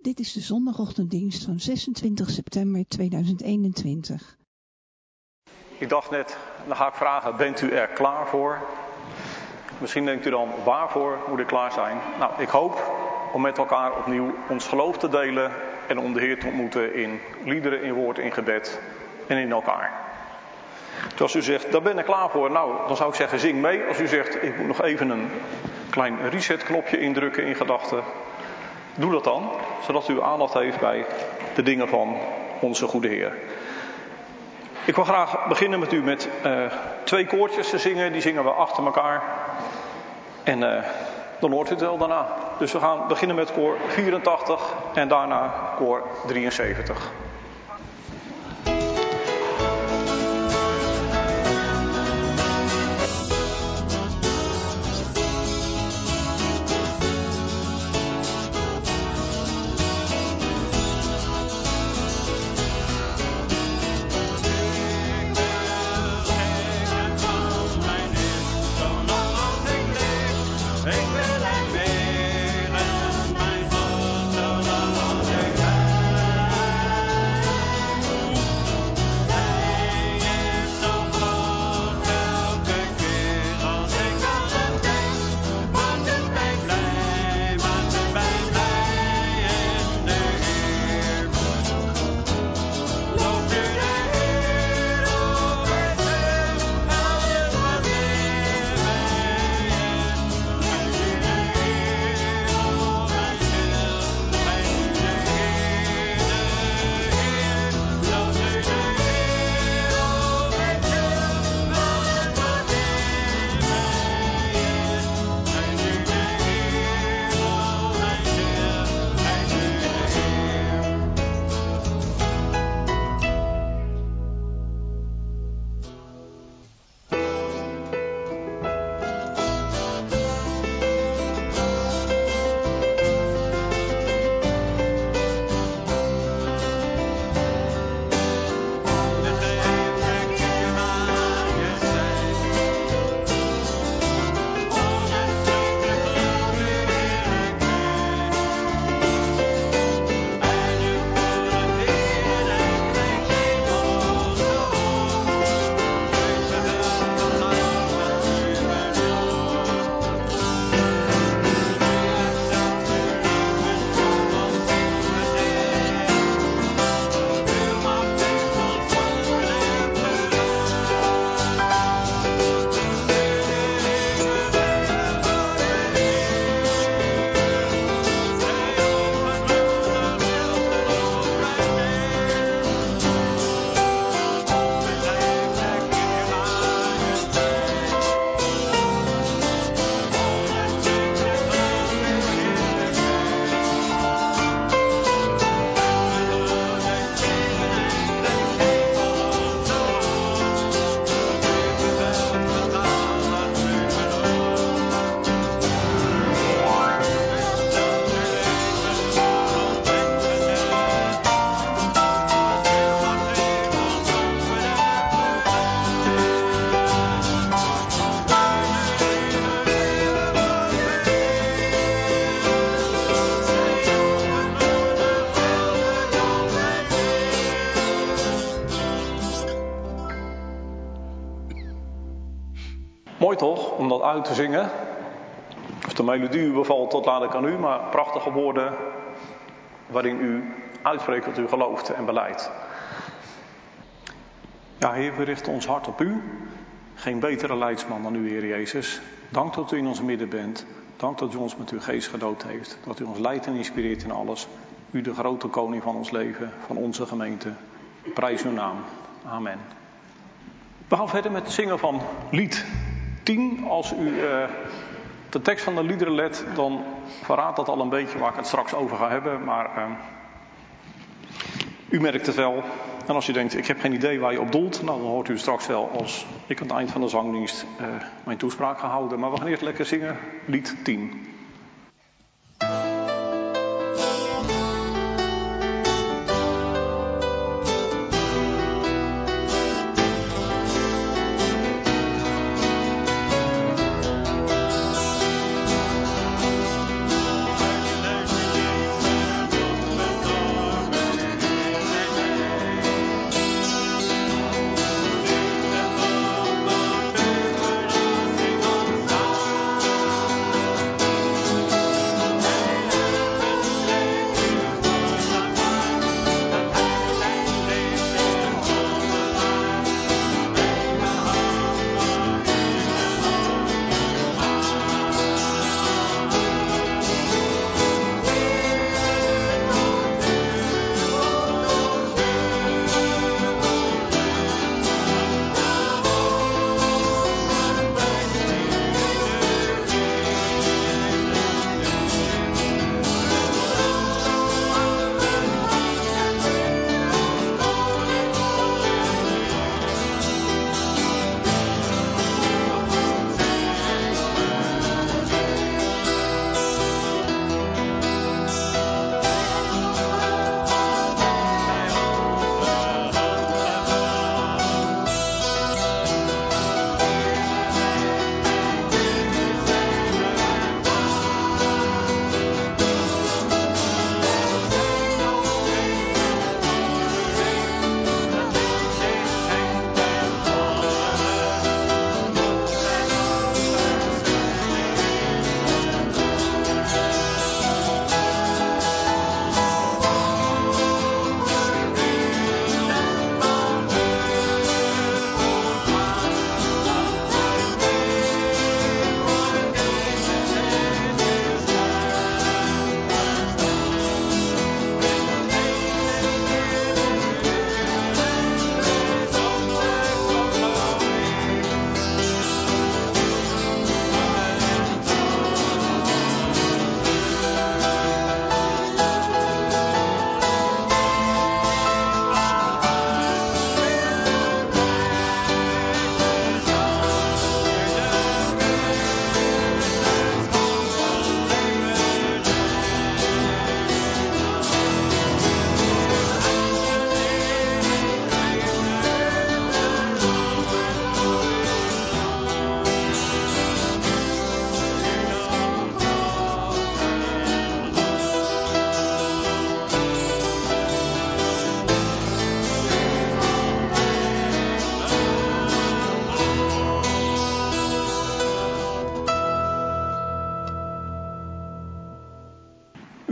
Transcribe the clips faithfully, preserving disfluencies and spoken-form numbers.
Dit is de zondagochtenddienst van zesentwintig september tweeduizend eenentwintig. Ik dacht net, dan ga ik vragen, bent u er klaar voor? Misschien denkt u dan, waarvoor moet ik klaar zijn? Nou, ik hoop om met elkaar opnieuw ons geloof te delen en om de Heer te ontmoeten in liederen, in woord, in gebed en in elkaar. Dus als u zegt, daar ben ik klaar voor, nou, dan zou ik zeggen, zing mee. Als u zegt, ik moet nog even een klein resetknopje indrukken in gedachten, doe dat dan, zodat u aandacht heeft bij de dingen van onze goede Heer. Ik wil graag beginnen met u met uh, twee koortjes te zingen. Die zingen we achter elkaar. En uh, dan hoort u het wel daarna. Dus we gaan beginnen met koor vierentachtig en daarna koor drieënzeventig. Mooi toch, om dat uit te zingen. Of de melodie u bevalt, dat laat ik aan u. Maar prachtige woorden waarin u uitspreekt wat u gelooft en beleidt. Ja, Heer, we richten ons hart op u. Geen betere leidsman dan u, Heer Jezus. Dank dat u in ons midden bent. Dank dat u ons met uw geest gedood heeft. Dat u ons leidt en inspireert in alles. U de grote koning van ons leven, van onze gemeente. Prijs uw naam. Amen. We gaan verder met het zingen van lied tien. Als u uh, de tekst van de liederen let, dan verraadt dat al een beetje waar ik het straks over ga hebben. Maar uh, u merkt het wel. En als u denkt, ik heb geen idee waar je op doelt, nou, dan hoort u straks wel als ik aan het eind van de zangdienst uh, mijn toespraak ga houden. Maar we gaan eerst lekker zingen, lied tien.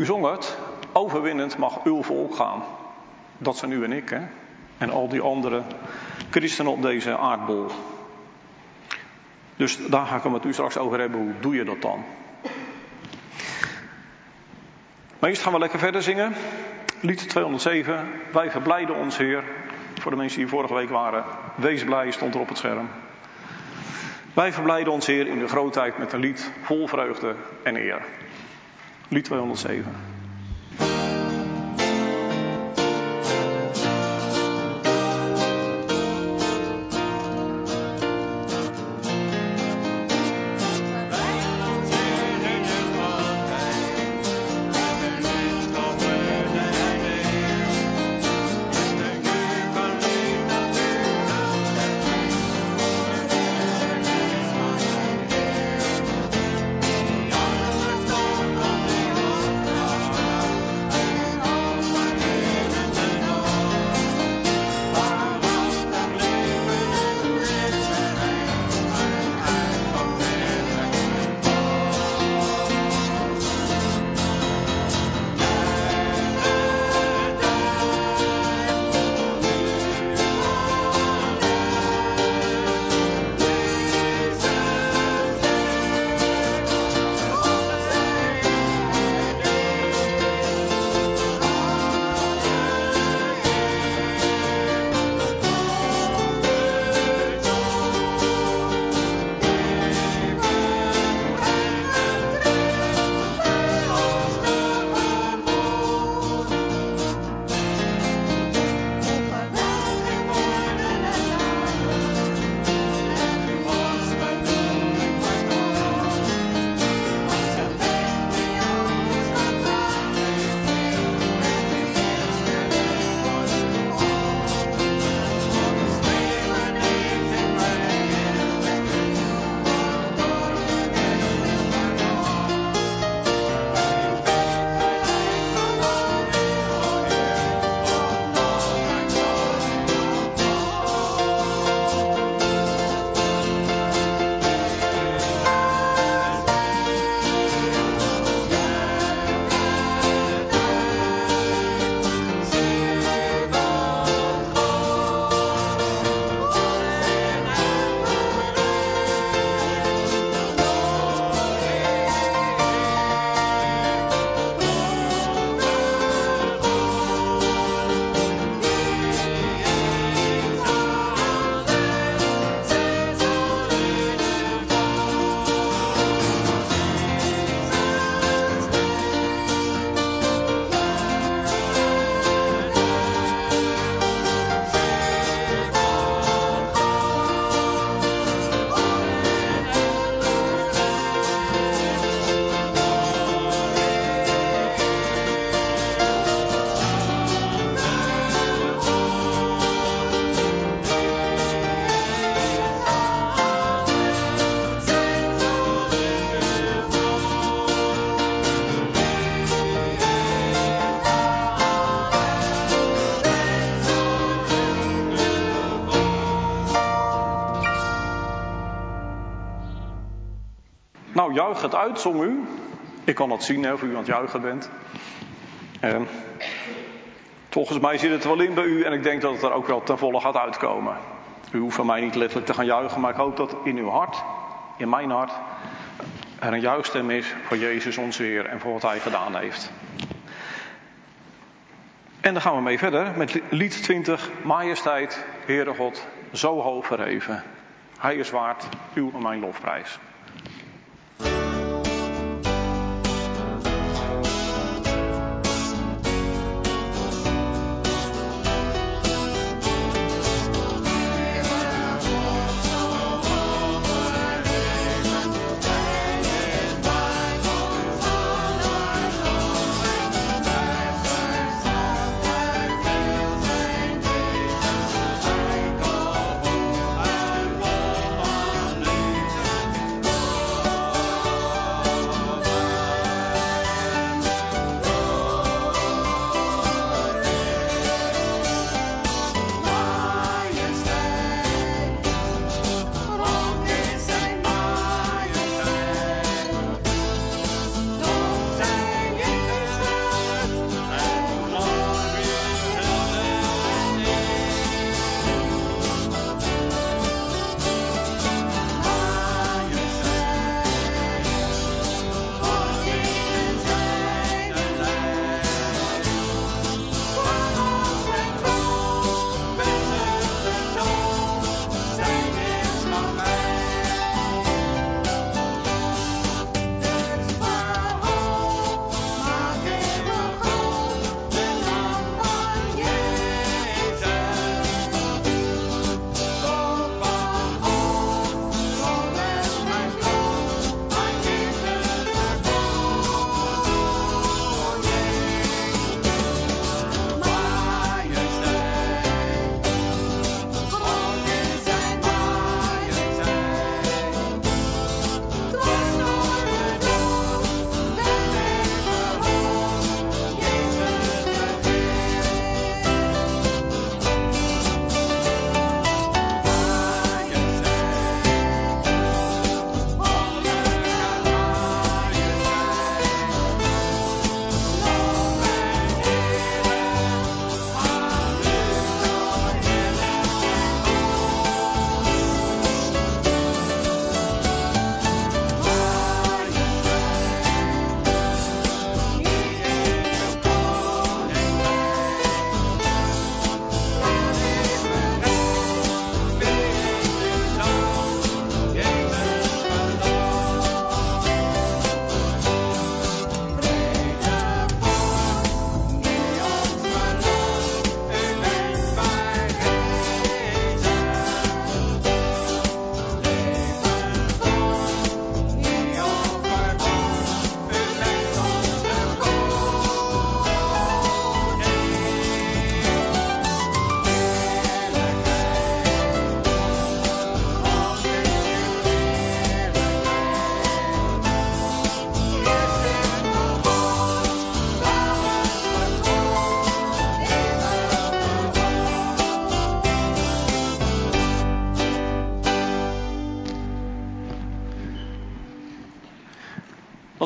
zong het, overwinnend mag uw volk gaan. Dat zijn u en ik, hè. En al die andere christenen op deze aardbol. Dus daar ga ik het met u straks over hebben. Hoe doe je dat dan? Maar eerst gaan we lekker verder zingen. Lied tweehonderdzeven. Wij verblijden ons, Heer. Voor de mensen die vorige week waren. Wees blij, stond er op het scherm. Wij verblijden ons, Heer, in de grootheid met een lied vol vreugde en eer. Lied tweehonderdzeven. Nou, juich het uit, zong u. Ik kan dat zien, hè, of u aan het juichen bent. Eh, volgens mij zit het er wel in bij u en ik denk dat het er ook wel ten volle gaat uitkomen. U hoeft van mij niet letterlijk te gaan juichen, maar ik hoop dat in uw hart, in mijn hart, er een juichstem is voor Jezus onze Heer en voor wat Hij gedaan heeft. En dan gaan we mee verder met lied twintig, Majesteit, Heere God, zo hoog verheven. Hij is waard uw en mijn lofprijs.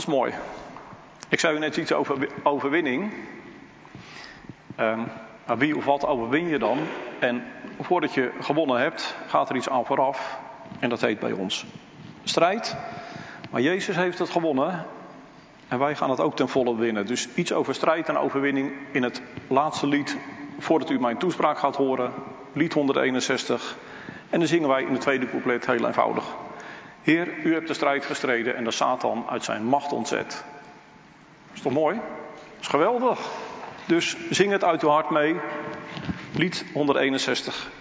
Dat is mooi. Ik zei u net iets over overwinning. Um, nou, wie of wat overwin je dan? En voordat je gewonnen hebt, gaat er iets aan vooraf. En dat heet bij ons strijd. Maar Jezus heeft het gewonnen. En wij gaan het ook ten volle winnen. Dus iets over strijd en overwinning in het laatste lied. Voordat u mijn toespraak gaat horen. Lied honderdeenenzestig. En dan zingen wij in het tweede couplet heel eenvoudig. Heer, u hebt de strijd gestreden en de Satan uit zijn macht ontzet. Dat is toch mooi? Dat is geweldig. Dus zing het uit uw hart mee. Lied honderdeenenzestig.